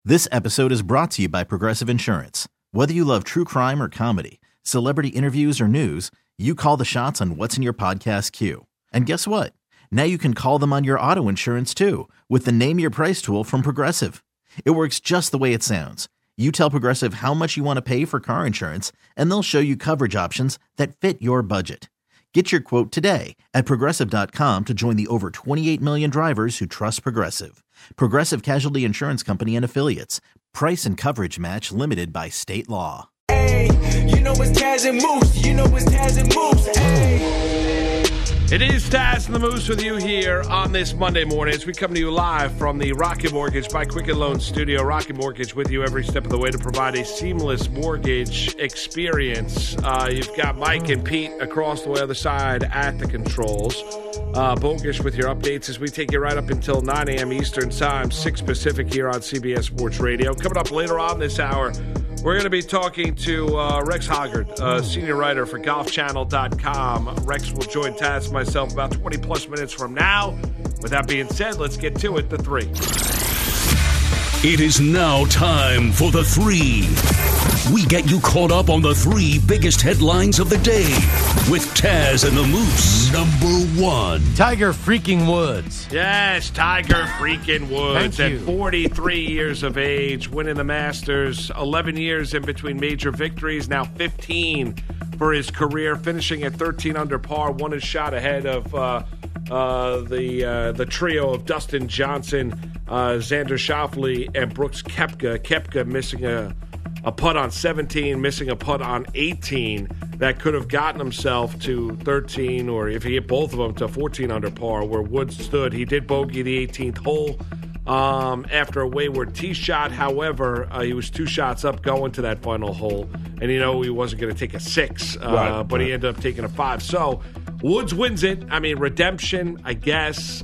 This episode is brought to you by Progressive Insurance. Whether you love true crime or comedy, celebrity interviews or news, you call the shots on what's in your podcast queue. And guess what? Now you can call them on your auto insurance too with the Name Your Price tool from Progressive. It works just the way it sounds. You tell Progressive how much you want to pay for car insurance, and they'll show you coverage options that fit your budget. Get your quote today at Progressive.com to join the over 28 million drivers who trust Progressive. Progressive Casualty Insurance Company and Affiliates. Price and coverage match limited by state law. Hey, you know it's Taz and Moose. You know it's Taz and Moose. Hey. It is Taz and the Moose with you here on this Monday morning as we come to you live from the Rocket Mortgage by Quicken Loans studio. Rocket Mortgage with you every step of the way to provide a seamless mortgage experience. You've got Mike and Pete across the other side at the controls. Bogish with your updates as we take you right up until 9 a.m. Eastern Time, 6 Pacific here on CBS Sports Radio. Coming up later on this hour, we're going to be talking to Rex Hoggard, senior writer for GolfChannel.com. Rex will join Taz and myself about 20-plus minutes from now. With that being said, let's get to it, the three. It is now time for the three. We get you caught up on the three biggest headlines of the day with Taz and the Moose. Number one. Tiger freaking Woods. Yes, Tiger freaking Woods Thank at you. 43 years of age, winning the Masters, 11 years in between major victories, now 15 for his career, finishing at 13 under par, one shot ahead of the trio of Dustin Johnson, Xander Schauffele, and Brooks Koepka. Koepka missing a putt on 17, missing a putt on 18 that could have gotten himself to 13, or if he hit both of them, to 14 under par, where Woods stood. He did bogey the 18th hole after a wayward tee shot. However, he was 2 shots up going to that final hole, and he wasn't going to take a 6, but he ended up taking a 5. So Woods wins it. I mean, redemption, I guess.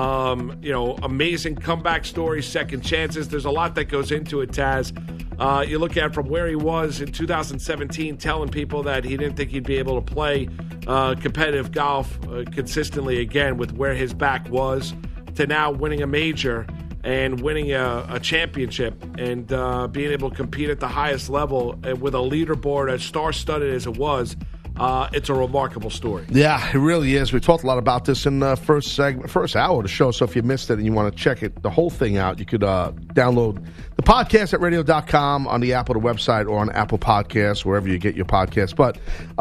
Amazing comeback story, second chances. There's a lot that goes into it, Taz. You look at from where he was in 2017, telling people that he didn't think he'd be able to play competitive golf consistently again with where his back was, to now winning a major and winning a championship and being able to compete at the highest level with a leaderboard as star-studded as it was. It's a remarkable story. Yeah, it really is. We talked a lot about this in the first hour of the show, so if you missed it and you want to check the whole thing out, you could download the podcast at radio.com on the Apple website or on Apple Podcasts, wherever you get your podcasts. But,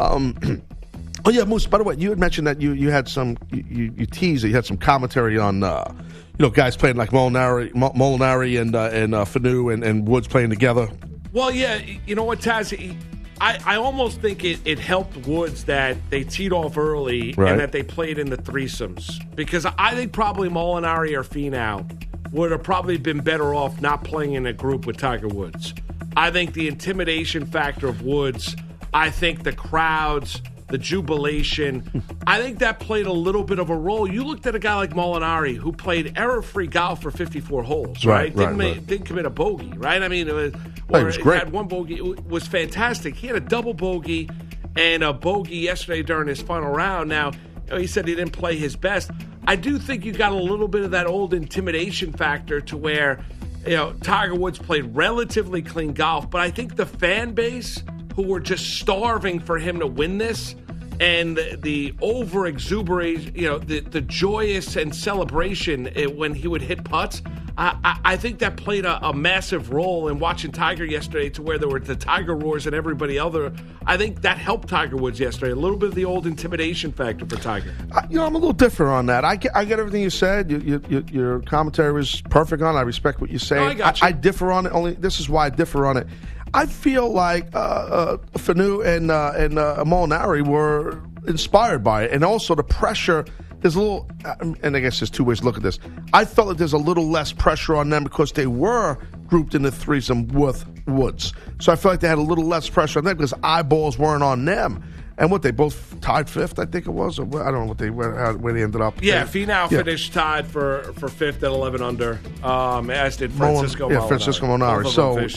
oh yeah, Moose, by the way, you had mentioned that you had some, you teased that you had some commentary on, guys playing like Molinari and Fanu and Woods playing together. Well, yeah, you know what, Taz? I almost think it helped Woods that they teed off early and that they played in the threesomes. Because I think probably Molinari or Finau would have probably been better off not playing in a group with Tiger Woods. I think the intimidation factor of Woods, I think the crowds, the jubilation, I think that played a little bit of a role. You looked at a guy like Molinari who played error-free golf for 54 holes, right? Didn't commit a bogey, right? I mean, he had one bogey. It was fantastic. He had a double bogey and a bogey yesterday during his final round. Now, he said he didn't play his best. I do think you got a little bit of that old intimidation factor to where, Tiger Woods played relatively clean golf, but I think the fan base who were just starving for him to win this, and the over-exuberance, the joyous and celebration when he would hit putts, I think that played a massive role in watching Tiger yesterday, to where there were the Tiger roars and everybody other. I think that helped Tiger Woods yesterday. A little bit of the old intimidation factor for Tiger. I'm a little different on that. I get everything you said. Your commentary was perfect on it. I respect what you say. No, I got you. I differ on it. This is why I differ on it. I feel like Fanu and Molinari were inspired by it, and also the pressure. There's a little, and I guess there's two ways to look at this. I felt that there's a little less pressure on them because they were grouped in the threesome with Woods. So I feel like they had a little less pressure on them because eyeballs weren't on them. And they both tied fifth, I think it was. Or I don't know where they ended up. Yeah, Finau finished tied for fifth at 11 under, as did Francisco Molinari. Yeah, Francisco Molinari.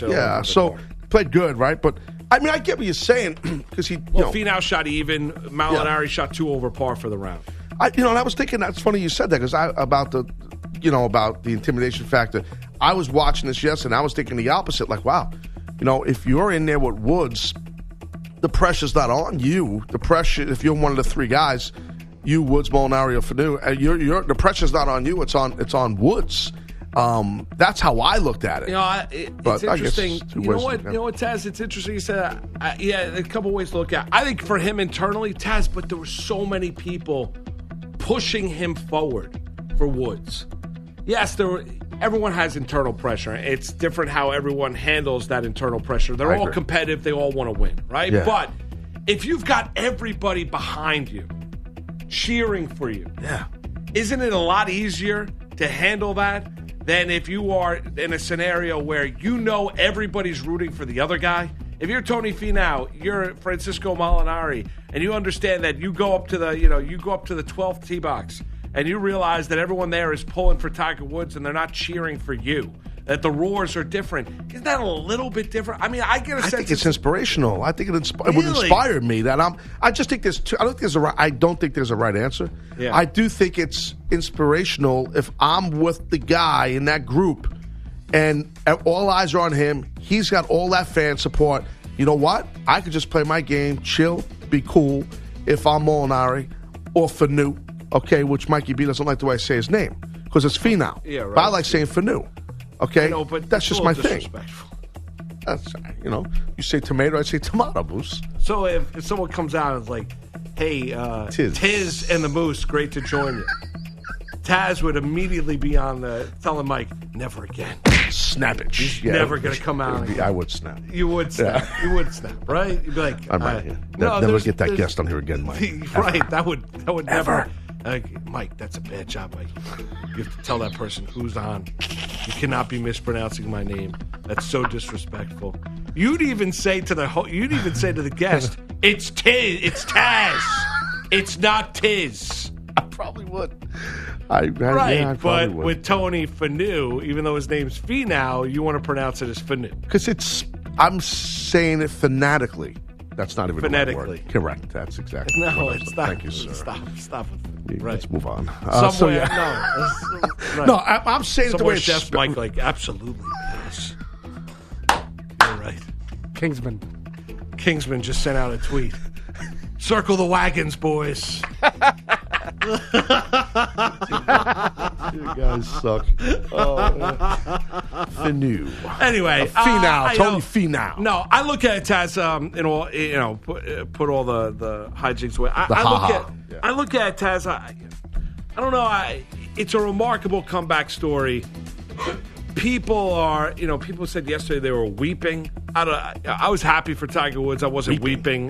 So played good, right? But I mean, I get what you're saying because Finau shot even. Molinari shot 2 over par for the round. I was thinking that's funny you said that because about the intimidation factor. I was watching this yesterday, and I was thinking the opposite. Like, wow, if you're in there with Woods, the pressure's not on you. The pressure, if you're one of the three guys, you, Woods, Molinari, or Fanu, the pressure's not on you. It's on Woods. That's how I looked at it. It's interesting. You know what, Taz? It's interesting you said that. A couple ways to look at it. I think for him internally, Taz, but there were so many people pushing him forward for Woods. Yes, everyone has internal pressure. It's different how everyone handles that internal pressure. They're all competitive. They all want to win, right? Yeah. But if you've got everybody behind you cheering for you, isn't it a lot easier to handle that than if you are in a scenario where everybody's rooting for the other guy? If you're Tony Finau, you're Francisco Molinari, and you understand that you go up to the 12th tee box and you realize that everyone there is pulling for Tiger Woods and they're not cheering for you, that the roars are different. Isn't that a little bit different? I mean, I get a sense. I think it's inspirational. I think it would inspire me. I just think there's two. I don't think there's a right answer. Yeah. I do think it's inspirational if I'm with the guy in that group and all eyes are on him. He's got all that fan support. You know what? I could just play my game, chill, be cool. If I'm Molinari or Fanu, okay, which Mikey B doesn't like the way I say his name because it's Finau. Yeah, right. But I like saying Fanu. Okay, I know, but that's just my thing. That's you say tomato, I say tomato, Moose. So if someone comes out and is like, "Hey, Tiz and the Moose, great to join you," Taz would immediately be on telling Mike, "Never again." Snap it. He's never going to come out. I would snap. You would snap. Yeah. You would snap, right? You'd be like, I'm right. Never get that guest on here again, Mike. Right? That would never. Mike, that's a bad job, Mike. You have to tell that person who's on. You cannot be mispronouncing my name. That's so disrespectful. You'd even say to the guest, "It's Tiz. It's Taz. It's not Tiz." I probably would. But with Tony Fanu, even though his name's Finau, you want to pronounce it as Fanu. Because I'm saying it phonetically. That's not even phonetically. The right word. Correct. That's exactly. No, it's not. Thank you, sir. Stop. Right. Let's move on. Somewhere, No, I'm saying it the way it's Jeff's Mike, like, absolutely. Yes. You're right. Kingsman just sent out a tweet. Circle the wagons, boys. You guys suck. Fanu. Anyway, Finau. Tony Finau. No, I look at it as put all the hijinks away. I look at it as I don't know. It's a remarkable comeback story. People said yesterday they were weeping. I was happy for Tiger Woods. I wasn't weeping.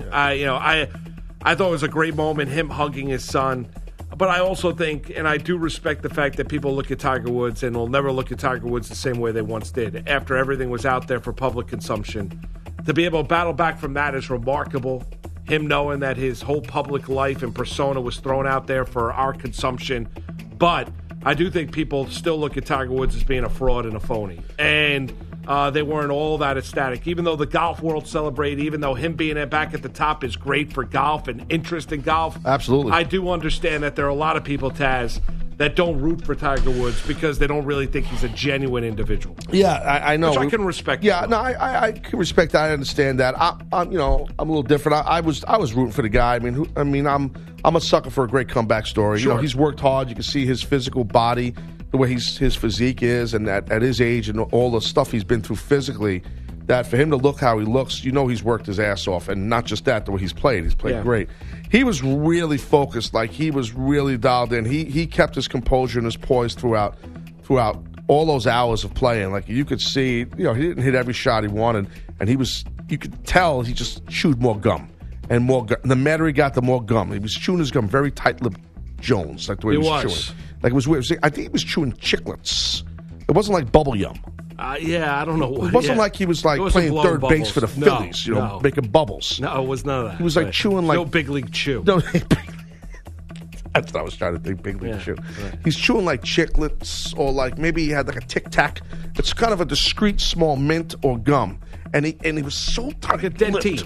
I thought it was a great moment, him hugging his son. But I also think, and I do respect the fact that people look at Tiger Woods and will never look at Tiger Woods the same way they once did. After everything was out there for public consumption, to be able to battle back from that is remarkable. Him knowing that his whole public life and persona was thrown out there for our consumption. But I do think people still look at Tiger Woods as being a fraud and a phony. And they weren't all that ecstatic. Even though the golf world celebrated, even though him being back at the top is great for golf and interest in golf. Absolutely. I do understand that there are a lot of people, Taz, that don't root for Tiger Woods because they don't really think he's a genuine individual. Yeah, I know. Which I can respect. Yeah, no, I can respect that. I understand that. I'm a little different. I was rooting for the guy. I'm a sucker for a great comeback story. Sure. He's worked hard. You can see his physical body, the way his physique is, and at his age and all the stuff he's been through physically, that for him to look how he looks, he's worked his ass off. And not just that, the way he's played great. He was really focused, like he was really dialed in. He kept his composure and his poise throughout all those hours of playing. Like you could see, he didn't hit every shot he wanted, and you could tell he just chewed more gum and more gum. The madder he got, the more gum. He was chewing his gum very tight-lipped Jones, like the way he was chewing. Like it was weird. I think he was chewing chiclets. It wasn't like bubble yum. I don't know. It wasn't like he was like playing third base for the Phillies, making bubbles. No, it was none of that. He was like chewing like no big league chew. No, that's what I was trying to think. Big league chew. Right. He's chewing like chiclets, or like maybe he had like a Tic Tac. It's kind of a discreet small mint or gum, and he was so tight, like a dentine.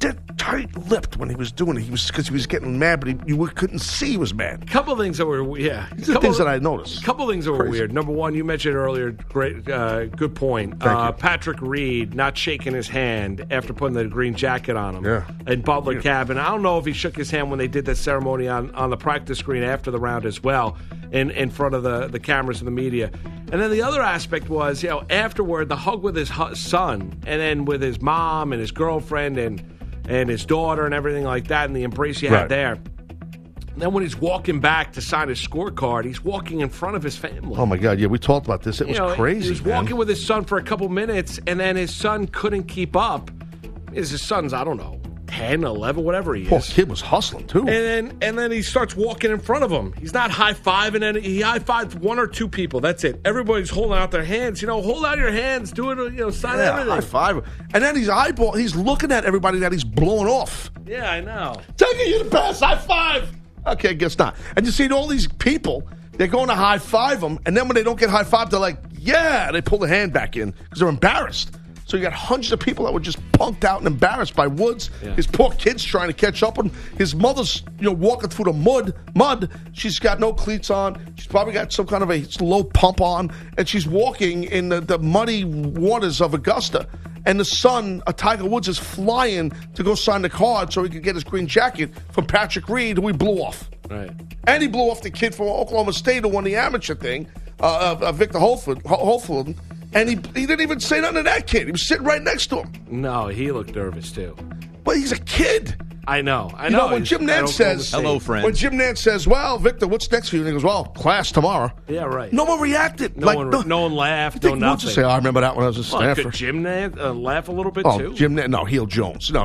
dead tight-lipped when he was doing it. Because he was getting mad, but you couldn't see he was mad. Couple things that were These are things that I noticed. Couple things that were weird. Number one, you mentioned earlier, great, good point. Patrick Reed not shaking his hand after putting the green jacket on him in Butler Cabin. I don't know if he shook his hand when they did that ceremony on the practice screen after the round as well, in front of the cameras and the media. And then the other aspect was, afterward, the hug with his son, and then with his mom and his girlfriend and his daughter and everything like that, and the embrace he had there. And then when he's walking back to sign his scorecard, he's walking in front of his family. Oh, my God. Yeah, we talked about this. It was crazy, He was walking with his son for a couple minutes, and then his son couldn't keep up. His son's, I don't know, 10, 11, whatever he is. Poor kid was hustling, too. And then he starts walking in front of him. He's not high-fiving, and he high-fived one or two people. That's it. Everybody's holding out their hands. Hold out your hands. Do it, sign everything. High-five. And then he's looking at everybody that he's blowing off. Yeah, I know. Taking you the best. High-five. Okay, I guess not. And you see all these people, they're going to high-five them, and then when they don't get high-fived, they're like, yeah, they pull the hand back in because they're embarrassed. So you got hundreds of people that were just punked out and embarrassed by Woods. Yeah. His poor kid's trying to catch up on his mother's, walking through the mud. She's got no cleats on. She's probably got some kind of a low pump on, and she's walking in the muddy waters of Augusta. And the son, Tiger Woods, is flying to go sign the card so he could get his green jacket from Patrick Reed, who he blew off. Right. And he blew off the kid from Oklahoma State who won the amateur thing, Victor Holford. And he didn't even say nothing to that kid. He was sitting right next to him. No, he looked nervous, too. But he's a kid. I know. When Jim Nance says, hello, friend. When Jim Nance says, well, Victor, what's next for you? And he goes, well, class tomorrow. Yeah, right. No one reacted. No one laughed, no nothing. Just say, I remember that when I was at Stanford. Could Jim Nance laugh a little bit, too? Jim Nance, no, Heel Jones. He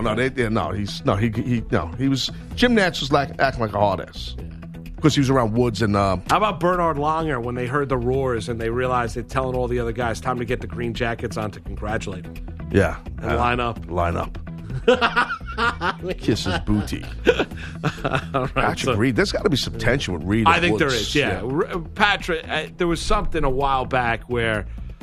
was, Jim Nance was acting like a hard ass. Yeah. Because he was around Woods and... How about Bernard Langer when they heard the roars and they realized they're telling all the other guys time to get the green jackets on to congratulate him? Yeah. And line up. Kiss his booty. Right, Patrick Reed, there's got to be some tension with Reed. I think Woods. there is, yeah. Patrick, there was something a while back where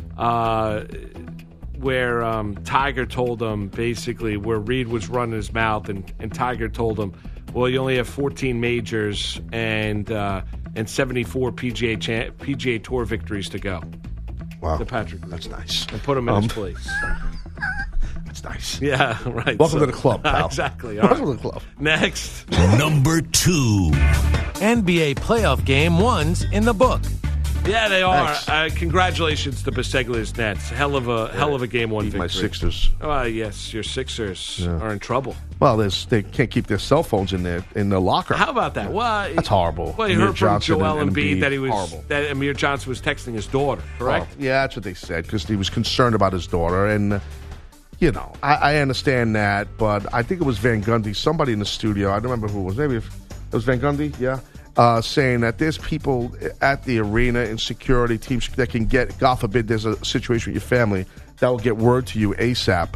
Tiger told him, basically, where Reed was running his mouth and Tiger told him, well, you only have 14 majors and 74 PGA Tour victories to go. Wow. To Patrick Reed. That's nice. And put him in his place. That's nice. Yeah, right. Welcome to the club, pal. Exactly. Welcome to the club. Next. Number 2. NBA playoff game 1's in the book. Yeah, they are. Congratulations to Biseglia's Nets. Hell of a game 1 victory. My Sixers. Yes, your Sixers are in trouble. Well, they can't keep their cell phones in the locker. How about that? Well, that's horrible. Well, you heard from Joel Embiid that Amir Johnson was texting his daughter, correct? Well, yeah, that's what they said because he was concerned about his daughter, and I understand that, but I think it was Van Gundy, somebody in the studio. I don't remember who it was. Maybe it was Van Gundy. Yeah. Saying that there's people at the arena and security teams that can get, God forbid, there's a situation with your family that will get word to you ASAP.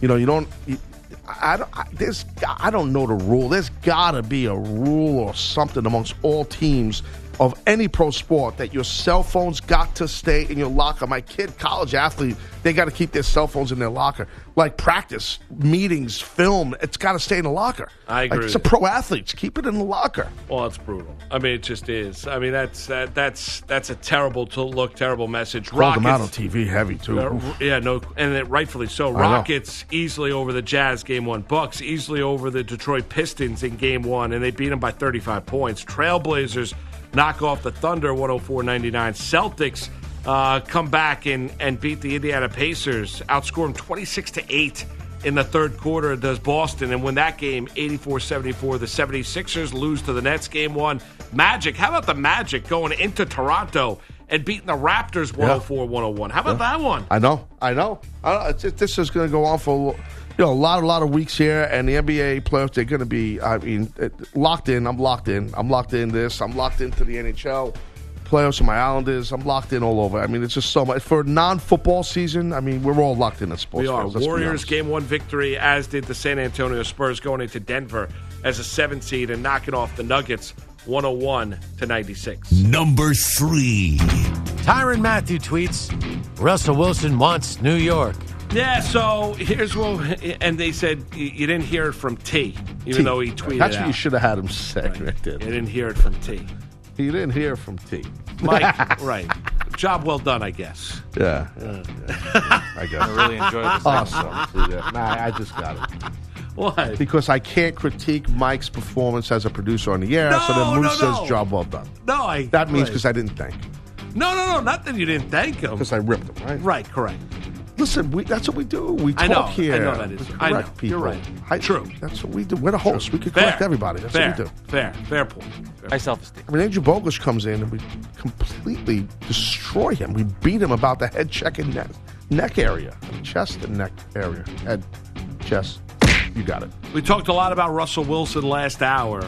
I don't know the rule. There's got to be a rule or something amongst all teams of any pro sport that your cell phones got to stay in your locker. My kid, college athlete, they got to keep their cell phones in their locker. Like practice, meetings, film, it's got to stay in the locker. I agree. It's a pro athlete. Keep it in the locker. Well, it's brutal. I mean, it just is. I mean, that's a terrible message. Called them out on TV heavy, too. And rightfully so. Rockets easily over the Jazz game 1. Bucks easily over the Detroit Pistons in game 1, and they beat them by 35 points. Trailblazers knock off the Thunder 104-99. Celtics come back and beat the Indiana Pacers, outscore them 26-8 in the third quarter, does Boston, and win that game 84-74. The 76ers lose to the Nets game 1. Magic, how about the Magic going into Toronto and beating the Raptors 104-101? How about that one? I know. This is going to go on for a lot of weeks here, and the NBA playoffs, they're going to be, locked in. I'm locked in. I'm locked in this. I'm locked into the NHL playoffs and my Islanders. I'm locked in all over. I mean, it's just so much. For a non-football season, I mean, we're all locked in sports. We are. Warriors game 1 victory, as did the San Antonio Spurs going into Denver as a 7 seed and knocking off the Nuggets 101-96. Number 3. Tyrann Mathieu tweets, Russell Wilson wants New York. Yeah, so here's what, and they said you didn't hear it from T, even though he tweeted That's out. what you should have had him say right there. You didn't hear it from T. You didn't hear from T. Mike, right. Job well done, I guess. Yeah. I guess. I really enjoyed this. Awesome. Yeah. Nah, I just got it. What? Because I can't critique Mike's performance as a producer on the air, so then Moose says job well done. No, That means because I didn't thank him. No, not that you didn't thank him. Because I ripped him, right? Right, correct. Listen, that's what we do. We talk I know, here. I know that is. We I know. correct people. You're right. True. That's what we do. We're the host. True. We can Fair. correct everybody. That's Fair. what we do. Fair point. High self-esteem. I mean, Andrew Bogusch comes in and we completely destroy him. We beat him about the head, check, and neck area. Chest and neck area. Head, chest. You got it. We talked a lot about Russell Wilson last hour.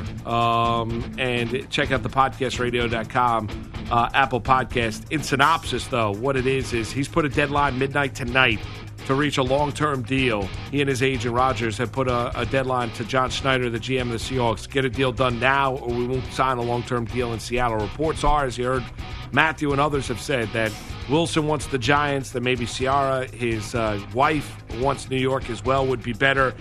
And check out the podcastradio.com Apple Podcast. In synopsis, though, what it is he's put a deadline midnight tonight to reach a long-term deal. He and his agent, Rodgers, have put a deadline to John Schneider, the GM of the Seahawks. Get a deal done now or we won't sign a long-term deal in Seattle. Reports are, as you heard Matthew and others have said, that Wilson wants the Giants, that maybe Ciara, his wife, wants New York as well, would be better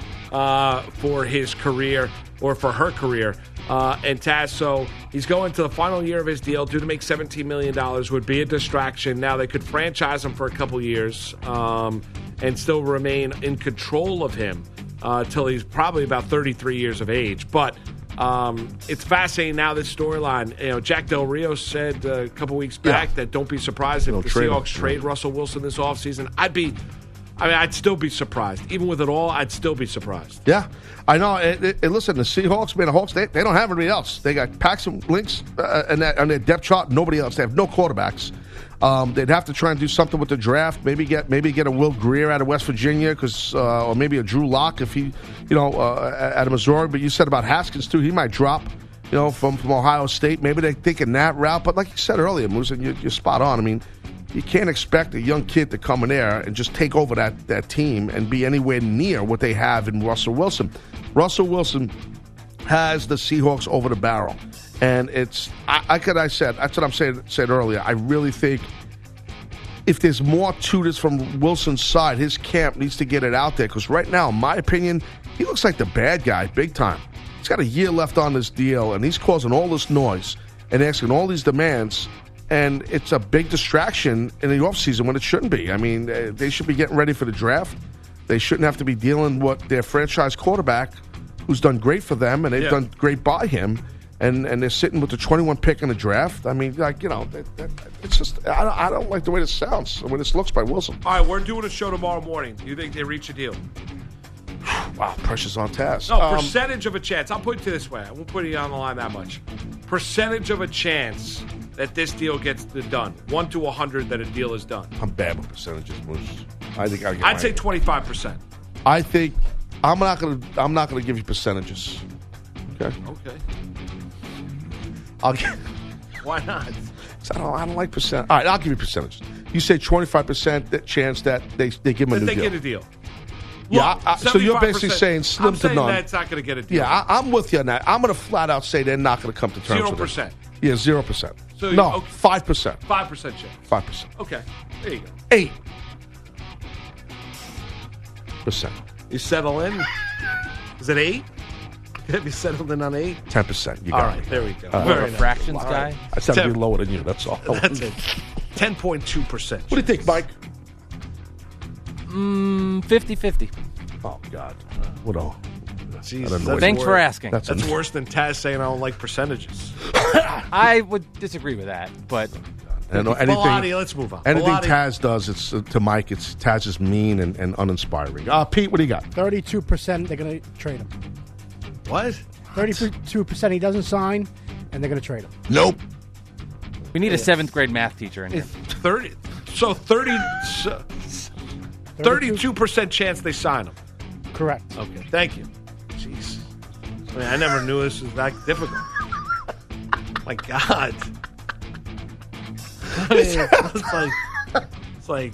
for his career or for her career. And Taz, so he's going to the final year of his deal, due to make $17 million, would be a distraction. Now, they could franchise him for a couple years and still remain in control of him till he's probably about 33 years of age. But it's fascinating now, this storyline. You know, Jack Del Rio said a couple weeks back that don't be surprised if the Seahawks trade Russell Wilson this offseason. I'd still be surprised. Even with it all, I'd still be surprised. Yeah, I know. Listen, the Seahawks, man, the Hawks, they don't have anybody else. They got Paxton Lynch on their depth chart. Nobody else. They have no quarterbacks. They'd have to try and do something with the draft. Maybe get a Will Grier out of West Virginia, or maybe a Drew Lock if he, out of Missouri. But you said about Haskins too. He might drop, from Ohio State. Maybe they're thinking that route. But like you said earlier, Moose, and you're spot on. I mean, you can't expect a young kid to come in there and just take over that team and be anywhere near what they have in Russell Wilson. Russell Wilson has the Seahawks over the barrel. And it's, that's what I'm saying earlier. I really think if there's more to this from Wilson's side, his camp needs to get it out there. Because right now, in my opinion, he looks like the bad guy big time. He's got a year left on this deal, and he's causing all this noise and asking all these demands. And it's a big distraction in the offseason when it shouldn't be. I mean, they should be getting ready for the draft. They shouldn't have to be dealing with their franchise quarterback, who's done great for them, and they've done great by him. And they're sitting with the 21 pick in the draft. I mean, it's just, I don't like the way this sounds, the way this looks by Wilson. All right, we're doing a show tomorrow morning. Do you think they reach a deal? Wow, pressure's on Taz. No, percentage of a chance. I'll put it this way. I won't put it on the line that much. Percentage of a chance that this deal gets done. 1 to 100 that a deal is done. I'm bad with percentages, Moose. I think I'd say 25%. I think I'm not gonna give you percentages. Okay. I'll give. Why not? I don't like percent. All right, I'll give you percentages. You say 25% chance that they give him a new deal. They get a deal. Yeah, so you're basically saying slim to none. I'm saying that's not going to get a deal. Yeah, I'm with you on that. I'm going to flat out say they're not going to come to terms with it. 0%. Yeah, 0%. So no, okay. 5%. 5% chance. 5%. Okay, there you go. 8%. You settle in? Is it 8? Have you settled in on 8? 10%. You got all right, there we go. You're a fractions guy? I said I'd be lower than you, that's all. That's it. 10.2%. What do you think, Mike? 50-50. Oh, God. What all? Jesus, Thanks for asking. That's worse than Taz saying I don't like percentages. I would disagree with that, but... Bilotti, let's move on. Anything Bilotti. Taz does, it's to Mike, it's Taz is mean and uninspiring. Pete, what do you got? 32% they're going to trade him. What? 32% he doesn't sign, and they're going to trade him. Nope. We need a 7th grade math teacher in here. 32% chance they sign him. Correct. Okay, thank you. Jeez. I mean, I never knew this was that difficult. My God. I mean, it's like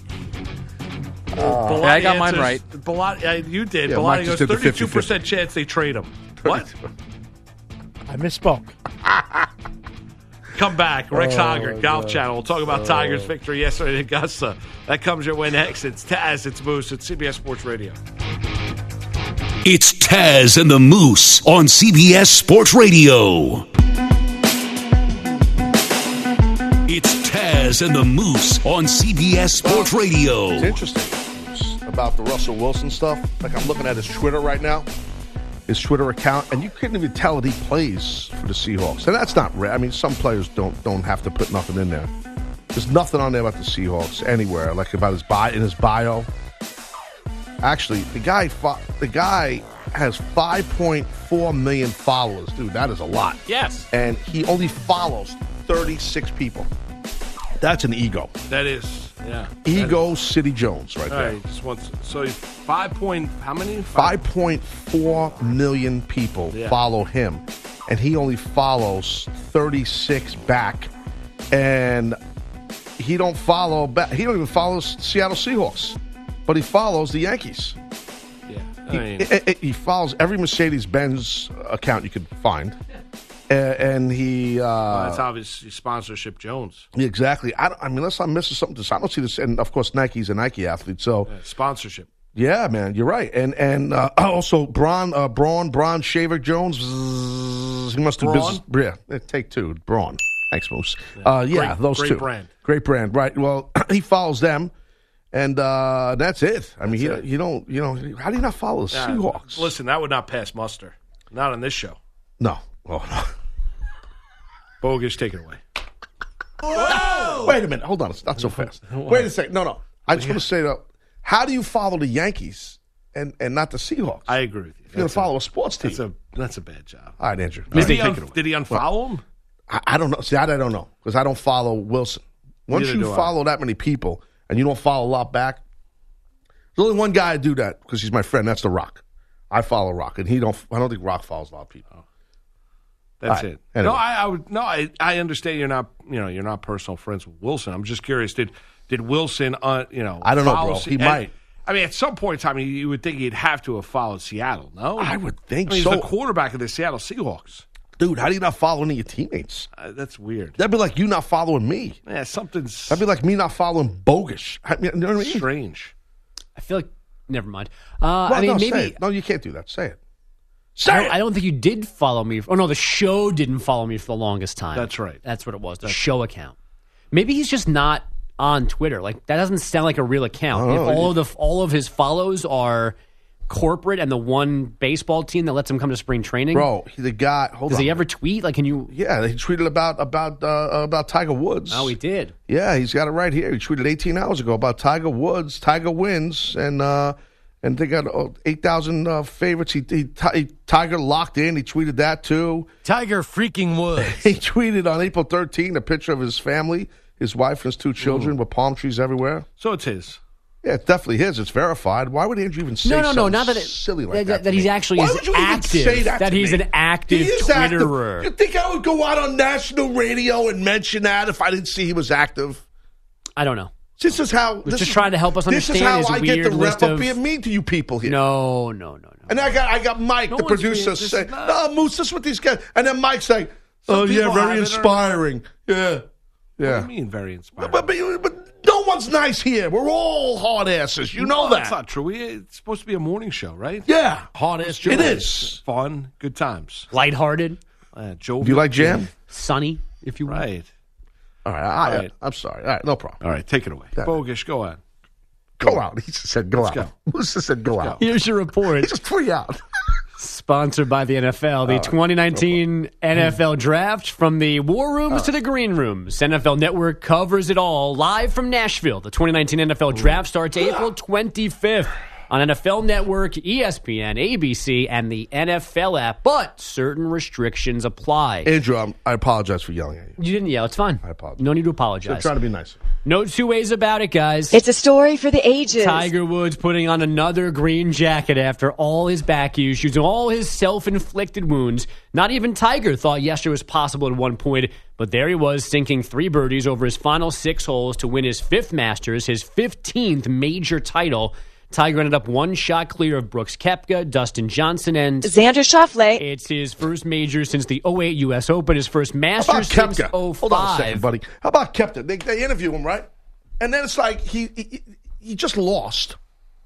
I got mine right. Bilotti, you did. Yeah, Bilotti Mike goes just did the 32% chance they trade him. What? I misspoke. Come back. Rex Hoggard, Golf Channel. We'll talk about Tigers' victory yesterday at Augusta. That comes your way next. It's Taz, it's Moose, it's CBS Sports Radio. It's Taz and the Moose on CBS Sports Radio. It's Taz and the Moose on CBS Sports Radio. It's interesting about the Russell Wilson stuff. Like, I'm looking at his Twitter right now, his Twitter account, and you couldn't even tell that he plays for the Seahawks. And that's not rare. I mean, some players don't have to put nothing in there. There's nothing on there about the Seahawks anywhere, like about his bio. Actually, the guy has 5.4 million followers. Dude, that is a lot. Yes. And he only follows 36 people. That's an ego. That is, yeah. Ego City Jones right there. Right, just wants, so he's 5 point, how many? 5.4 million people follow him, and he only follows 36 back. And he don't follow back. He don't even follow Seattle Seahawks, but he follows the Yankees. Yeah, He follows every Mercedes-Benz account you could find. And he... that's obviously sponsorship Jones. Exactly. I mean, unless I'm missing something. I don't see this. And, of course, Nike's a Nike athlete. So sponsorship. Yeah, man, you're right. And also, Braun Shaver Jones. He must do business. Yeah, take two. Braun. Thanks, Moose. Those great two. Brand. Great brand, right. Well, he follows them. And that's it. I mean, you don't, how do you not follow the Seahawks? Listen, that would not pass muster. Not on this show. No. Oh, no. Bogus, take it away. Whoa! Wait a minute. Hold on. It's not so fast. Wait a second. No. I just want to say, though, how do you follow the Yankees and not the Seahawks? I agree with you. You're going to follow a sports team. That's a bad job. All right, Andrew. Did he unfollow him? I don't know. See, I don't know because I don't follow Wilson. Once you follow that many people and you don't follow a lot back, there's only one guy I do that because he's my friend. That's The Rock. I follow Rock, and I don't think Rock follows a lot of people. That's it. Anyway. I understand you're not personal friends with Wilson. I'm just curious. Did Wilson, I don't know, bro. He might. I mean, at some point in time, you would think he'd have to have followed Seattle. No, I would think so. He's the quarterback of the Seattle Seahawks. Dude, how do you not follow any of your teammates? That's weird. That'd be like you not following me. Yeah, something's. That'd be like me not following Bogus. You know what I mean? Strange. I feel like. Never mind. Maybe. No, you can't do that. Say it. I don't think you did follow me. Oh, no, the show didn't follow me for the longest time. That's right. That's what it was, the show account. Maybe he's just not on Twitter. Like, that doesn't sound like a real account. If all of his follows are corporate and the one baseball team that lets him come to spring training. Bro, the guy, Does he ever tweet? Like, can you... Yeah, he tweeted about Tiger Woods. Oh, he did? Yeah, he's got it right here. He tweeted 18 hours ago about Tiger Woods. Tiger wins, and they got 8,000 favorites. Tiger locked in. He tweeted that, too. Tiger freaking Woods. He tweeted on April 13 a picture of his family, his wife and his two children with palm trees everywhere. So it's his. Yeah, it's definitely his. It's verified. Why would Andrew even say something not that silly like that? That he's actually active. That he's an active Twitterer. You think I would go out on national radio and mention that if I didn't see he was active? I don't know. This is how. Just trying to help us understand. This is how I get the rep of being mean to you people here. No. And I got Mike, the producer, saying, "No, Moose, this is what these guys." And then Mike's saying, "Oh yeah, very inspiring." Yeah. What do you mean, very inspiring? But no one's nice here. We're all hard asses. You know that. That's not true. It's supposed to be a morning show, right? Yeah. Hard ass. It is. Fun, good times. Lighthearted. Do you like jam? Sunny, if you will. Right. All right. I'm sorry. All right, no problem. All right, take it away. Bogus, go on. Go out. He just said go out. Go. Moose just said go out. Here's your report. He just free out. Sponsored by the NFL. The 2019 NFL Draft, from the war rooms to the green rooms. NFL Network covers it all live from Nashville. The 2019 NFL Draft starts April 25th on NFL Network, ESPN, ABC, and the NFL app, but certain restrictions apply. Andrew, I apologize for yelling at you. You didn't yell. It's fine. I apologize. No need to apologize. I'm trying to be nice. No two ways about it, guys. It's a story for the ages. Tiger Woods putting on another green jacket after all his back issues and all his self-inflicted wounds. Not even Tiger thought yesterday was possible at one point, but there he was, sinking 3 birdies over his final 6 holes to win his 5th Masters, his 15th major title. Tiger ended up one shot clear of Brooks Koepka, Dustin Johnson, and Xander Schauffele. It's his first major since the 08 U.S. Open, his first Masters since 05. Hold on a second, buddy. How about Koepka? They interview him, right? And then it's like he just lost.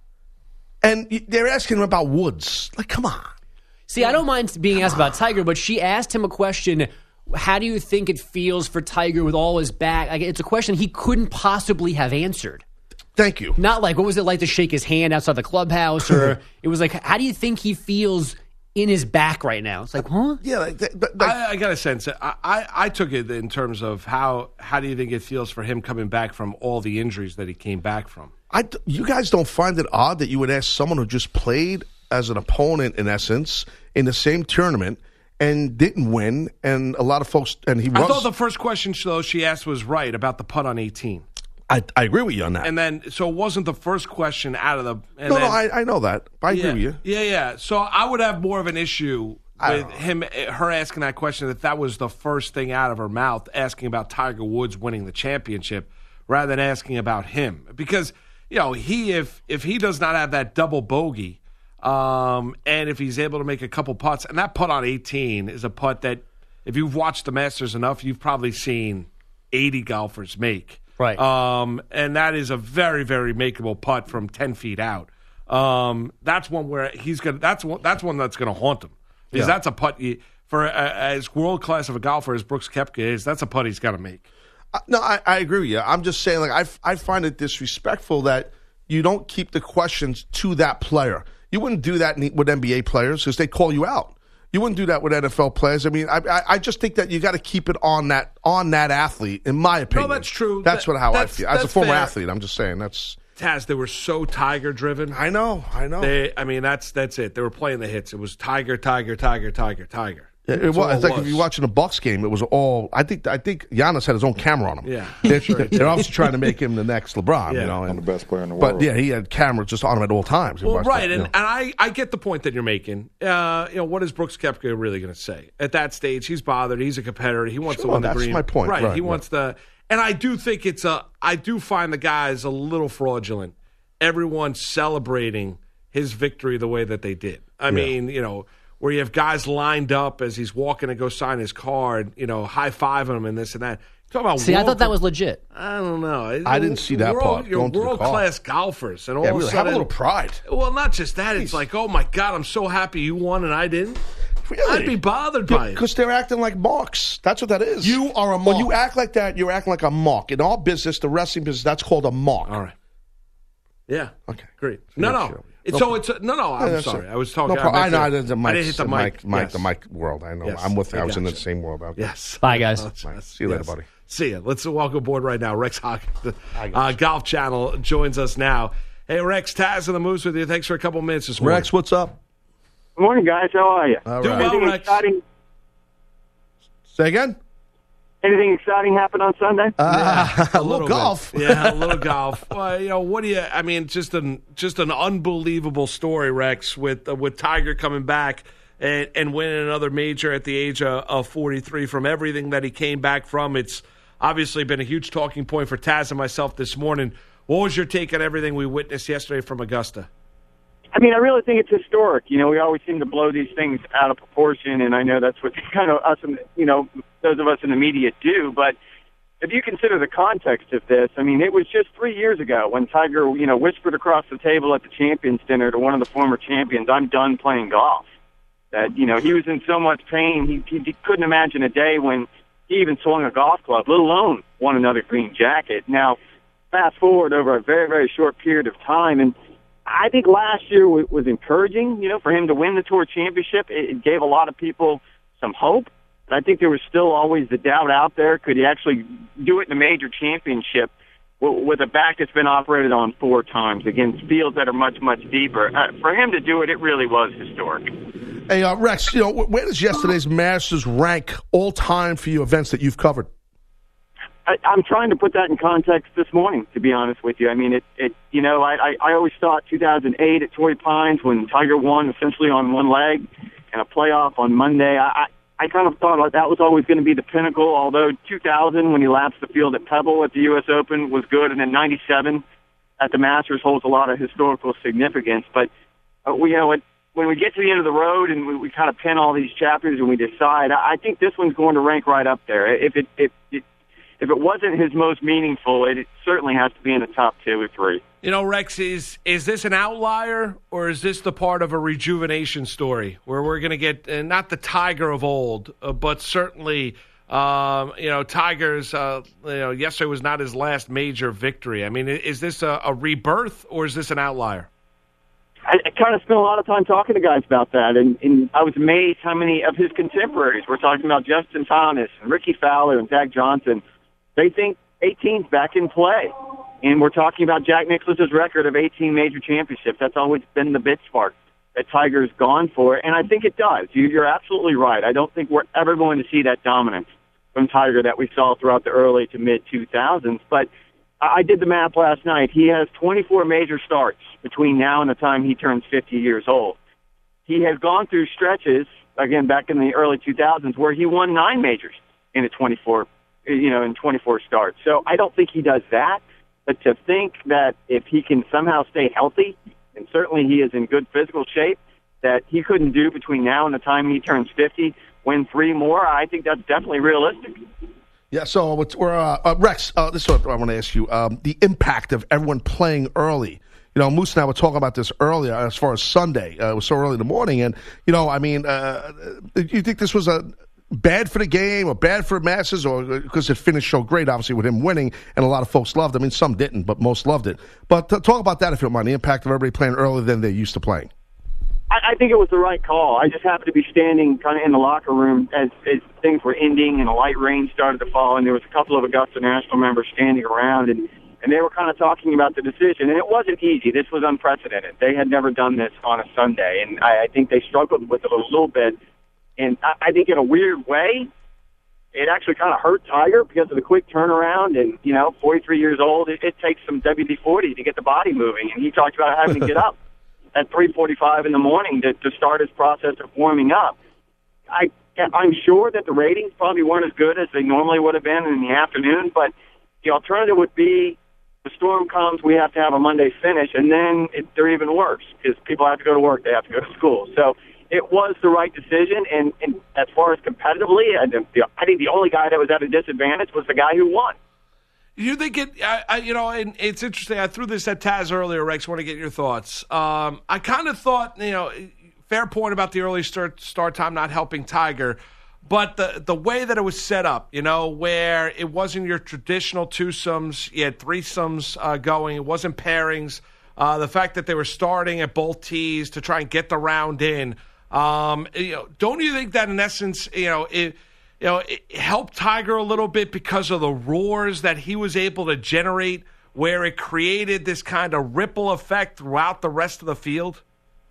And they're asking him about Woods. Like, come on. See, I don't mind being asked about Tiger, but she asked him a question. How do you think it feels for Tiger with all his back? Like, it's a question he couldn't possibly have answered. Thank you. Not like, what was it like to shake his hand outside the clubhouse? Or it was like, how do you think he feels in his back right now? It's like, huh? Yeah, I got a sense. I took it in terms of how do you think it feels for him coming back from all the injuries that he came back from? You guys don't find it odd that you would ask someone who just played as an opponent, in essence, in the same tournament and didn't win, and a lot of folks, and I thought the first question, though, she asked was right about the putt on 18. I agree with you on that. And then, so it wasn't the first question out of the... I know that. I agree with you. Yeah. So I would have more of an issue with her asking that question that was the first thing out of her mouth, asking about Tiger Woods winning the championship, rather than asking about him. Because, if he does not have that double bogey, and if he's able to make a couple putts, and that putt on 18 is a putt that, if you've watched the Masters enough, you've probably seen 80 golfers make. Right. And that is a very, very makeable putt from 10 feet out. That's one where he's gonna. That's one that's gonna haunt him, because that's a putt for as world class of a golfer as Brooks Koepka is. That's a putt he's got to make. No, I agree with you. I'm just saying, like, I find it disrespectful that you don't keep the questions to that player. You wouldn't do that with NBA players because they call you out. You wouldn't do that with NFL players. I mean, I just think that you got to keep it on that athlete, in my opinion. No, that's true. That's how I feel. As a former fair. athlete, I'm just saying that's. Taz, they were so Tiger driven. I know. That's it. They were playing the hits. It was Tiger, Tiger, Tiger, Tiger, Tiger. It was. It's like if you're watching a Bucks game, it was all. I think Giannis had his own camera on him. Yeah, they're obviously trying to make him the next LeBron. Yeah. And the best player in the world. But yeah, he had cameras just on him at all times. Well, right, and I get the point that you're making. What is Brooks Koepka really going to say at that stage? He's bothered. He's a competitor. He wants to win the green. That's my point. Right. He wants the. And I do think I do find the guys a little fraudulent. Everyone celebrating his victory the way that they did. I mean, where you have guys lined up as he's walking to go sign his card, high-fiving him and this and that. I thought that was legit. I don't know. I didn't see that part. You're world-class golfers. And all of a sudden, have a little pride. Well, not just that. It's like, oh, my God, I'm so happy you won and I didn't. Really? I'd be bothered by it. Because they're acting like marks. That's what that is. You are a mark. When you act like that, you're acting like a mark. In our business, the wrestling business, that's called a mark. All right. Yeah. Okay. Great. No. I'm sorry. I was talking. I know. I didn't hit the mic. The mic world. I know. Yes. I'm with you. I was in the same world. Okay. Yes. Bye, guys. See you later, buddy. See you. Let's welcome aboard right now. Rex Hawk, the Golf Channel, joins us now. Hey, Rex, Taz and the Moose with you. Thanks for a couple minutes this morning. Rex, what's up? Good morning, guys. How are you? Doing well, Rex. Exciting? Say again? Anything exciting happen on Sunday? A little golf. Yeah, a little golf. Well, what do you? I mean, just an unbelievable story, Rex, with Tiger coming back and winning another major at the age of 43 from everything that he came back from. It's obviously been a huge talking point for Taz and myself this morning. What was your take on everything we witnessed yesterday from Augusta? I mean, I really think it's historic. We always seem to blow these things out of proportion, and I know that's what kind of us, those of us in the media do. But if you consider the context of this, I mean, it was just 3 years ago when Tiger, whispered across the table at the Champions Dinner to one of the former champions, "I'm done playing golf." That, he was in so much pain, he couldn't imagine a day when he even swung a golf club, let alone won another green jacket. Now, fast forward over a very, very short period of time, and I think last year was encouraging, for him to win the Tour Championship. It gave a lot of people some hope. But I think there was still always the doubt out there. Could he actually do it in a major championship with a back that's been operated on 4 times against fields that are much, much deeper? For him to do it, it really was historic. Hey, Rex, where does yesterday's Masters rank all time for you events that you've covered? I'm trying to put that in context this morning, to be honest with you. I mean, I always thought 2008 at Torrey Pines when Tiger won essentially on one leg and a playoff on Monday. I kind of thought that was always going to be the pinnacle, although 2000 when he lapsed the field at Pebble at the U.S. Open was good, and then 97 at the Masters holds a lot of historical significance. But when we get to the end of the road and we kind of pin all these chapters and we decide, I think this one's going to rank right up there. If it wasn't his most meaningful, it certainly has to be in the top 2 or 3. Rex, is this an outlier, or is this the part of a rejuvenation story where we're going to get not the Tiger of old, but certainly, Tiger's, yesterday was not his last major victory. I mean, is this a rebirth, or is this an outlier? I kind of spent a lot of time talking to guys about that, and I was amazed how many of his contemporaries, we're talking about Justin Thomas and Ricky Fowler and Zach Johnson, they think 18's back in play. And we're talking about Jack Nicklaus's record of 18 major championships. That's always been the bit spark that Tiger's gone for, and I think it does. You're absolutely right. I don't think we're ever going to see that dominance from Tiger that we saw throughout the early to mid-2000s, but I did the math last night. He has 24 major starts between now and the time he turns 50 years old. He has gone through stretches, again, back in the early 2000s, where he won 9 majors in 24 starts. So I don't think he does that. But to think that if he can somehow stay healthy, and certainly he is in good physical shape, that he couldn't do between now and the time he turns 50, win 3 more, I think that's definitely realistic. Yeah, so Rex, this is what I want to ask you. The impact of everyone playing early. Moose and I were talking about this earlier as far as Sunday. It was so early in the morning. And, do you think this was bad for the game or bad for the masses, or because it finished so great, obviously, with him winning, and a lot of folks loved it? I mean, some didn't, but most loved it. But talk about that, if you don't mind, the impact of everybody playing earlier than they used to playing. I think it was the right call. I just happened to be standing kind of in the locker room as things were ending and a light rain started to fall, and there was a couple of Augusta National members standing around, and they were kind of talking about the decision. And it wasn't easy. This was unprecedented. They had never done this on a Sunday, and I think they struggled with it a little bit. And I think in a weird way, it actually kind of hurt Tiger because of the quick turnaround. And, 43 years old, it takes some WD-40 to get the body moving. And he talked about having to get up at 3:45 in the morning to start his process of warming up. I'm sure that the ratings probably weren't as good as they normally would have been in the afternoon, but the alternative would be the storm comes, we have to have a Monday finish, and then they're even worse because people have to go to work, they have to go to school. So it was the right decision, and as far as competitively, I think the only guy that was at a disadvantage was the guy who won. You think it, and it's interesting. I threw this at Taz earlier, Rex. I want to get your thoughts. I kind of thought, fair point about the early start time not helping Tiger, but the way that it was set up, where it wasn't your traditional twosomes, you had threesomes going, it wasn't pairings. The fact that they were starting at both tees to try and get the round in. Don't you think that in essence, it helped Tiger a little bit because of the roars that he was able to generate, where it created this kind of ripple effect throughout the rest of the field?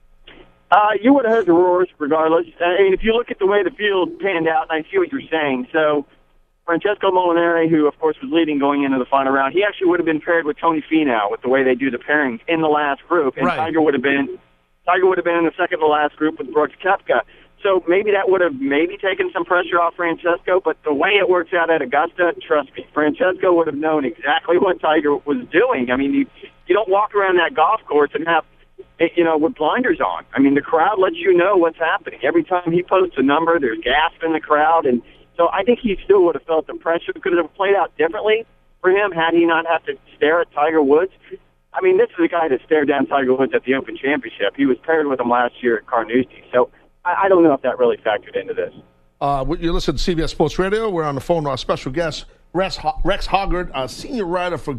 You would have heard the roars regardless. I mean, if you look at the way the field panned out, and I see what you're saying. So Francesco Molinari, who, of course, was leading going into the final round, he actually would have been paired with Tony Finau with the way they do the pairings in the last group, and right. Tiger would have been in the second to last group with Brooks Koepka. So maybe that would have taken some pressure off Francesco, but the way it works out at Augusta, trust me, Francesco would have known exactly what Tiger was doing. I mean, you don't walk around that golf course and have, with blinders on. I mean, the crowd lets you know what's happening. Every time he posts a number, there's gasp in the crowd, and so I think he still would have felt the pressure. Could it have played out differently for him had he not have to stare at Tiger Woods? I mean, this is a guy that stared down Tiger Woods at the Open Championship. He was paired with him last year at Carnoustie, so I don't know if that really factored into this. You listen to CBS Sports Radio. We're on the phone with our special guest, Rex Hoggard, senior writer for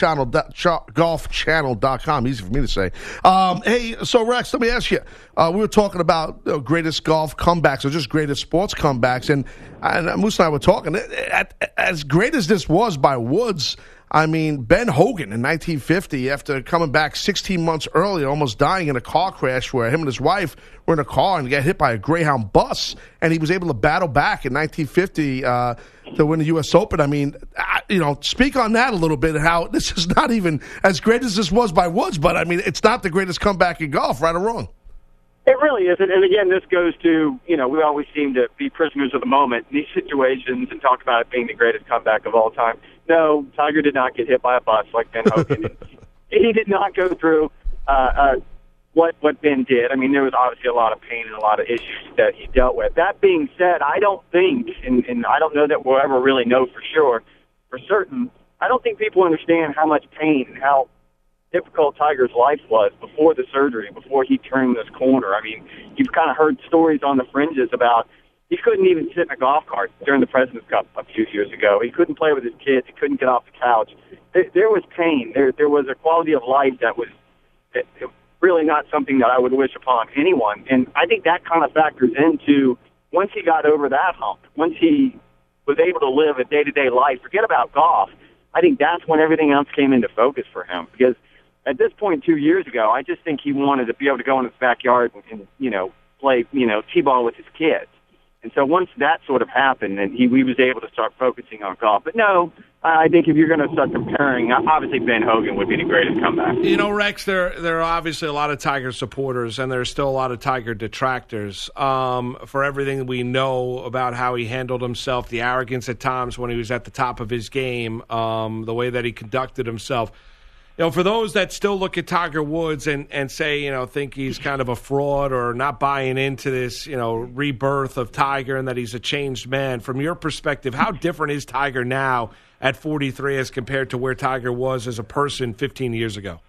golfchannel.com. Easy for me to say. Hey, so Rex, let me ask you. We were talking about greatest golf comebacks or just greatest sports comebacks, and Moose and I were talking. As great as this was by Woods, I mean, Ben Hogan in 1950, after coming back 16 months earlier, almost dying in a car crash where him and his wife were in a car and got hit by a Greyhound bus, and he was able to battle back in 1950 to win the U.S. Open. I mean, speak on that a little bit, how this is not even as great as this was by Woods, but, I mean, it's not the greatest comeback in golf, right or wrong. It really isn't. And, again, this goes to, we always seem to be prisoners of the moment in these situations and talk about it being the greatest comeback of all time. No, Tiger did not get hit by a bus like Ben Hogan. he did not go through what Ben did. I mean, there was obviously a lot of pain and a lot of issues that he dealt with. That being said, I don't think, and I don't know that we'll ever really know for certain, I don't think people understand how much pain and how difficult Tiger's life was before the surgery, before he turned this corner. I mean, you've kind of heard stories on the fringes about he couldn't even sit in a golf cart during the President's Cup a few years ago. He couldn't play with his kids. He couldn't get off the couch. There was pain. There was a quality of life that was really not something that I would wish upon anyone. And I think that kind of factors into once he got over that hump, once he was able to live a day-to-day life, forget about golf, I think that's when everything else came into focus for him. Because at this point 2 years ago, I just think he wanted to be able to go in his backyard and play, T-ball with his kids. And so once that sort of happened, and he was able to start focusing on golf. But no, I think if you're going to start comparing, obviously Ben Hogan would be the greatest comeback. Rex, there are obviously a lot of Tiger supporters, and there's still a lot of Tiger detractors. For everything we know about how he handled himself, the arrogance at times when he was at the top of his game, the way that he conducted himself. For those that still look at Tiger Woods and say, think he's kind of a fraud or not buying into this, rebirth of Tiger and that he's a changed man, from your perspective, how different is Tiger now at 43 as compared to where Tiger was as a person 15 years ago?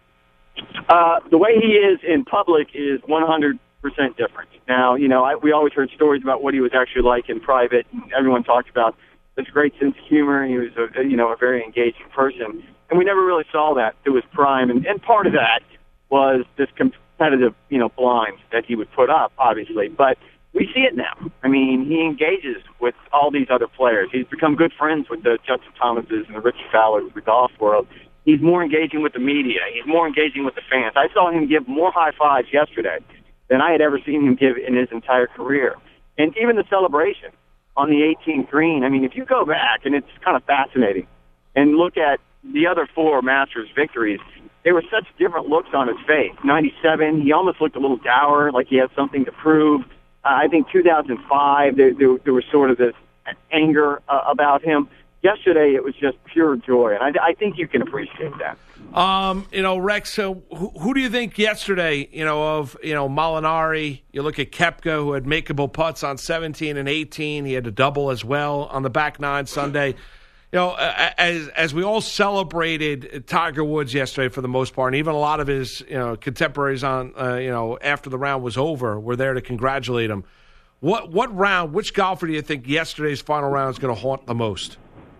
The way he is in public is 100% different. Now, we always heard stories about what he was actually like in private. Everyone talked about this great sense of humor. He was a very engaging person. And we never really saw that through his prime. And part of that was this competitive, blind that he would put up, obviously. But we see it now. I mean, he engages with all these other players. He's become good friends with the Justin Thomases and the Richie Fowlers of the golf world. He's more engaging with the media. He's more engaging with the fans. I saw him give more high fives yesterday than I had ever seen him give in his entire career. And even the celebration on the 18th green, I mean, if you go back, and it's kind of fascinating, and look at the other four Masters victories, there were such different looks on his face. 97, he almost looked a little dour, like he had something to prove. I think 2005, there was sort of this anger about him. Yesterday, it was just pure joy, and I think you can appreciate that. Rex, so who do you think yesterday, of Molinari, you look at Koepka, who had makeable putts on 17 and 18. He had a double as well on the back nine Sunday. As we all celebrated Tiger Woods yesterday for the most part, and even a lot of his contemporaries on after the round was over were there to congratulate him. Which golfer do you think yesterday's final round is going to haunt the most?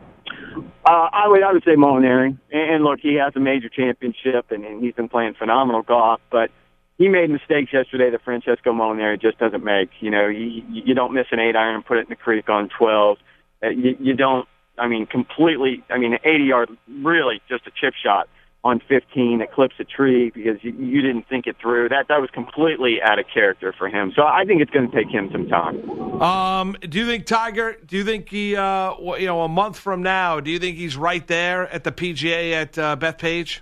I would say Molinari. And look, he has a major championship, and he's been playing phenomenal golf, but he made mistakes yesterday that Francesco Molinari just doesn't make. You don't miss an 8-iron and put it in the creek on 12. You don't. Completely, an 80-yard, really just a chip shot on 15 that clips a tree because you didn't think it through. That was completely out of character for him. So I think it's going to take him some time. Do you think Tiger, he, a month from now, do you think he's right there at the PGA at Bethpage?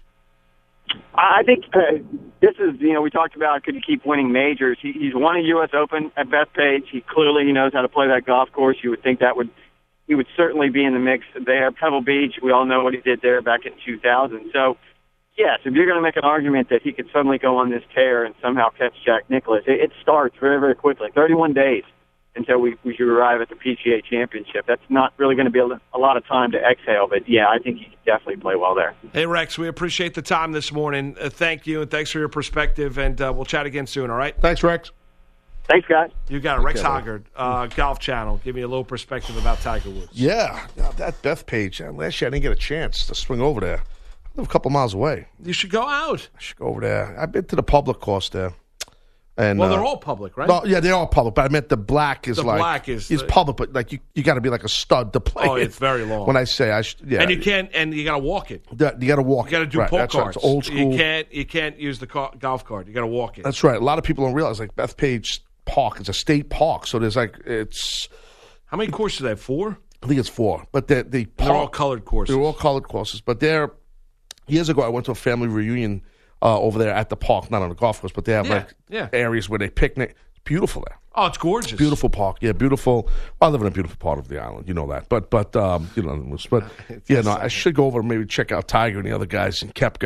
I think this is, we talked about could he keep winning majors. He's won a U.S. Open at Bethpage. He clearly knows how to play that golf course. You would think he would certainly be in the mix there. Pebble Beach, we all know what he did there back in 2000. So, yes, if you're going to make an argument that he could suddenly go on this tear and somehow catch Jack Nicklaus, it starts very, very quickly. 31 days until we should arrive at the PGA Championship. That's not really going to be a lot of time to exhale, but, yeah, I think he could definitely play well there. Hey, Rex, we appreciate the time this morning. Thank you, and thanks for your perspective, and we'll chat again soon, all right? Thanks, Rex. Thanks, guys. You got it. Rex Hoggard, Golf Channel. Give me a little perspective about Tiger Woods. Yeah, that Bethpage. Last year I didn't get a chance to swing over there. I live a couple miles away. You should go out. I should go over there. I've been to the public course there. And, they're all public, right? No, yeah, they're all public. But I meant the black is is public, but like you got to be like a stud to play. Oh, it's very long. When I say and you can't, and you got to walk it. You got to walk. You got to do pull carts. It's old school. You can't use the golf cart. You got to walk it. That's right. A lot of people don't realize Bethpage Park. It's a state park, so there's how many courses do they have? 4? I think it's 4. But they're all colored courses. They're all colored courses. But years ago, I went to a family reunion over there at the park, not on the golf course, but they have areas where they picnic. It's beautiful there. Oh, it's gorgeous. Beautiful park. Yeah, beautiful. Well, I live in a beautiful part of the island. You know that. But I should go over and maybe check out Tiger and the other guys in Koepka.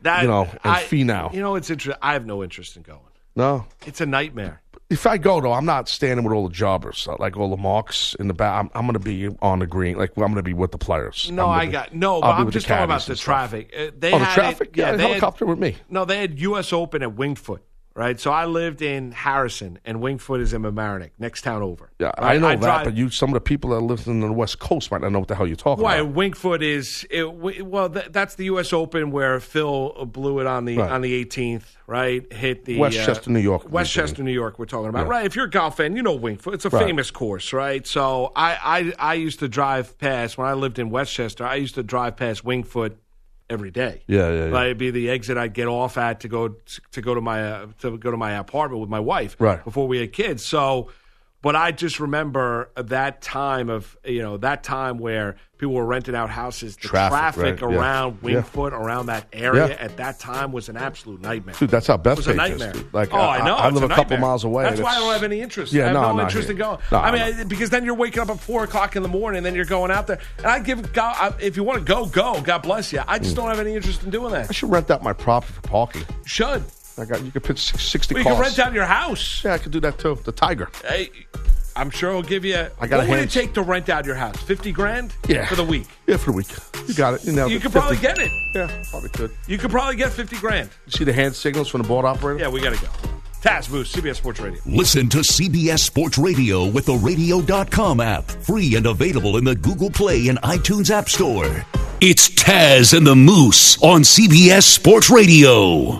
and Finau. You know, it's interesting. I have no interest in going. No, it's a nightmare. If I go, though, I'm not standing with all the jobbers, like all the marks in the back. I'm going to be on the green. Like, I'm going to be with the players. No, but I'm just talking about the traffic. The traffic? Yeah, helicopter with me. No, they had U.S. Open at Winged Foot, right? So I lived in Harrison, and Winged Foot is in Mamaroneck, next town over. Yeah, right? I know but some of the people that live in the West Coast might not know what the hell you're talking about. Winged Foot is that's the U.S. Open where Phil blew it on the 18th, right? Hit the Westchester, New York. Westchester, New York. We're talking about, right? If you're a golf fan, you know Winged Foot. It's a famous course, right? So I used to drive past when I lived in Westchester. I used to drive past Winged Foot every day. Yeah. Like, it'd be the exit I'd get off at to go to my apartment with my wife before we had kids. So, but I just remember that time where people were renting out houses. The traffic around Winged Foot, around that area at that time was an absolute nightmare. Dude, that's how Bethpage is. It was a nightmare. Like, I know. I live a couple miles away. That's why I don't have any interest. Yeah, I have no interest in going. Because then you're waking up at 4 o'clock in the morning, and then you're going out there. And I give if you want to go. God bless you. I just don't have any interest in doing that. I should rent out my property for parking. You should. You could pitch 60 cars. You can rent out your house. Yeah, I could do that too. The Tiger. Hey, I'm sure he'll give you. What would it take to rent out your house? $50,000? Yeah, for the week. Yeah, for the week. You got it. You could probably get it. Yeah, probably could. You could probably get $50,000. You see the hand signals from the board operator? Yeah, we got to go. Taz Moose, CBS Sports Radio. Listen to CBS Sports Radio with the Radio.com app. Free and available in the Google Play and iTunes App Store. It's Taz and the Moose on CBS Sports Radio.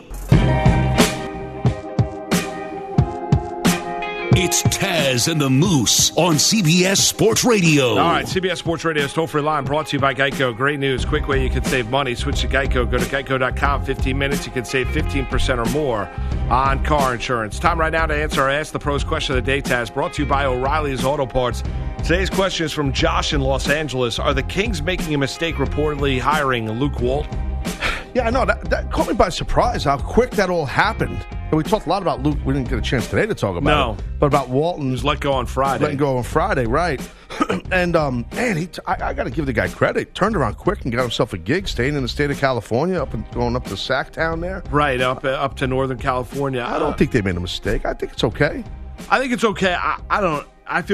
It's Taz and the Moose on CBS Sports Radio. All right, CBS Sports Radio's toll-free line brought to you by Geico. Great news. Quick way you can save money. Switch to Geico. Go to geico.com. 15 minutes. You can save 15% or more on car insurance. Time right now to answer our Ask the Pros question of the day, Taz. Brought to you by O'Reilly's Auto Parts. Today's question is from Josh in Los Angeles. Are the Kings making a mistake reportedly hiring Luke Walton? Yeah, I know. That caught me by surprise how quick that all happened. And we talked a lot about Luke. We didn't get a chance today to talk about it. But about Walton. He was let go on Friday. Letting go on Friday, right. And, man, I got to give the guy credit. Turned around quick and got himself a gig, staying in the state of California, going up to Sacktown there. Right, up to Northern California. I don't think they made a mistake. I think it's okay. I think it's okay. I don't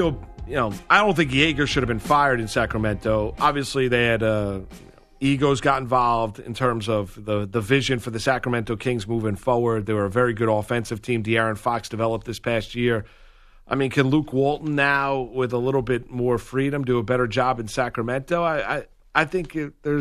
think Yeager should have been fired in Sacramento. Obviously, they had egos got involved in terms of the vision for the Sacramento Kings moving forward. They were a very good offensive team. De'Aaron Fox developed this past year. I mean, can Luke Walton now, with a little bit more freedom, do a better job in Sacramento? I think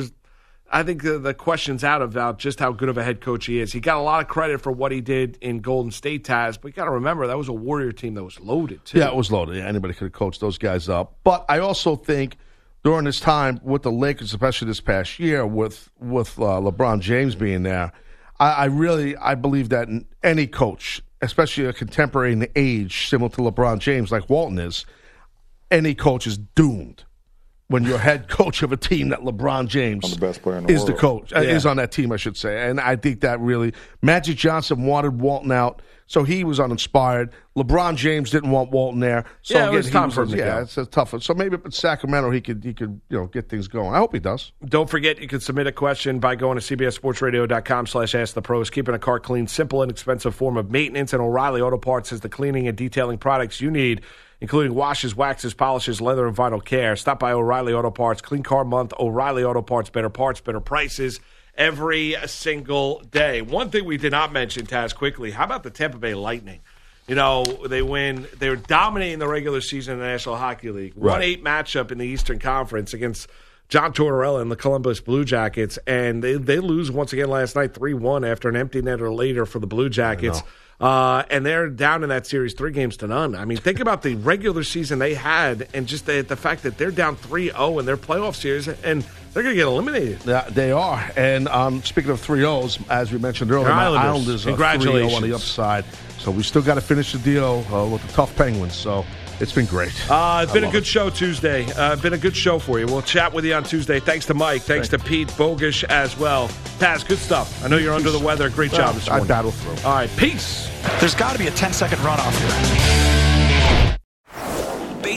the question's out about just how good of a head coach he is. He got a lot of credit for what he did in Golden State, Taz, but you got to remember that was a Warrior team that was loaded, too. Yeah, it was loaded. Yeah, anybody could have coached those guys up. But I also think during this time with the Lakers, especially this past year, with LeBron James being there, I believe that any coach, especially a contemporary in the age similar to LeBron James like Walton is, any coach is doomed when you're head coach of a team that LeBron James the best player in the is world. The coach, is on that team, I should say. And I think that really – Magic Johnson wanted Walton out, so he was uninspired. LeBron James didn't want Walton there. So it was time for him to go. Yeah, it's a tough one. So maybe in Sacramento he could get things going. I hope he does. Don't forget, you can submit a question by going to cbssportsradio.com/askthepros. Keeping a car clean, simple, inexpensive form of maintenance, and O'Reilly Auto Parts is the cleaning and detailing products you need, including washes, waxes, polishes, leather, and vinyl care. Stop by O'Reilly Auto Parts. Clean Car Month. O'Reilly Auto Parts. Better parts, better prices every single day. One thing we did not mention, Taz, quickly, how about the Tampa Bay Lightning? You know, they win. They were dominating the regular season in the National Hockey League. Right. 1-8 matchup in the Eastern Conference against John Tortorella and the Columbus Blue Jackets, and they lose once again last night 3-1 after an empty netter later for the Blue Jackets. And they're down in that series 3-0. I mean, think about the regular season they had and just the fact that they're down 3-0 in their playoff series, and they're going to get eliminated. Yeah, they are. And speaking of 3-0s, as we mentioned earlier, my Islanders are 3-0 on the upside. So we still got to finish the deal with the tough Penguins. So it's been great. It's been a good show Tuesday. Been a good show for you. We'll chat with you on Tuesday. Thanks to Mike. Thanks to Pete Bogish as well. Taz, good stuff. I know you're under the weather. Great job this morning. I battle through. All right, peace. There's got to be a 10-second runoff here.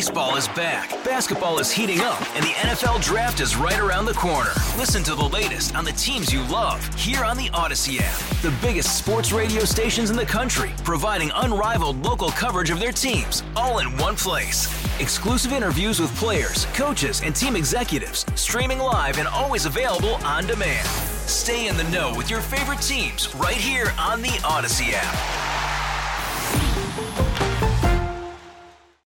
Baseball is back, basketball is heating up, and the NFL Draft is right around the corner. Listen to the latest on the teams you love here on the Odyssey app. The biggest sports radio stations in the country, providing unrivaled local coverage of their teams, all in one place. Exclusive interviews with players, coaches, and team executives, streaming live and always available on demand. Stay in the know with your favorite teams right here on the Odyssey app.